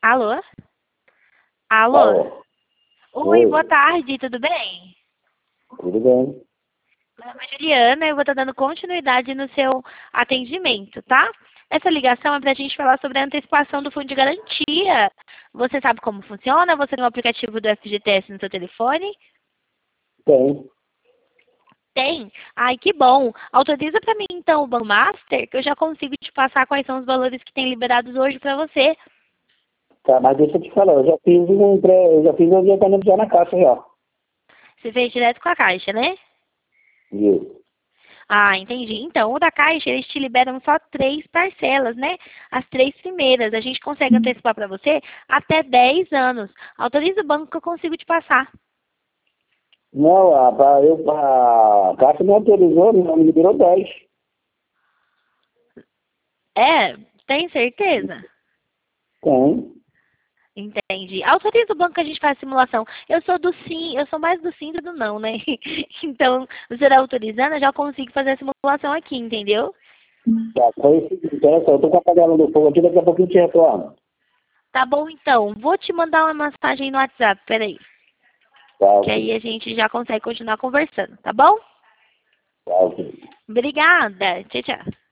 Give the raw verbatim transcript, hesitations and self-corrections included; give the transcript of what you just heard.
Alô? Alô? Alô, Oi, boa oi, tarde, tudo bem? tudo bem? Meu nome é Juliana, eu vou estar dando continuidade no seu atendimento, tá? Essa ligação é para a gente falar sobre a antecipação do fundo de garantia. Você sabe como funciona? Você tem o aplicativo do F G T S no seu telefone? Tem. Tem? Ai, que bom. Autoriza para mim, então, o Banco Master, que eu já consigo te passar quais são os valores que tem liberados hoje para você. Tá, mas deixa eu te falar, eu já fiz um pré, eu já fiz um adiantamento já na caixa já. Você fez direto com a Caixa, né? Isso. Ah, entendi. Então, o da Caixa, eles te liberam só três parcelas, né? As três primeiras. A gente consegue antecipar para você até dez anos. Autoriza o banco que eu consigo te passar. Não, a, a, eu, a caixa não autorizou, não me liberou dez. É? Tem certeza? Tem. Entendi. Autoriza o banco que a gente faz a simulação. Eu sou do sim, eu sou mais do sim do não, né? Então, você está autorizando, eu já consigo fazer a simulação aqui, entendeu? Tá, foi o seguinte, olha só, eu tô com a panela do fogo aqui, daqui a pouquinho eu te retorno. Tá bom, então. Vou te mandar uma mensagem no WhatsApp, peraí. Tá, Que aí ok. a gente já consegue continuar conversando, tá bom? Tá, ok. Obrigada. Tchau, tchau.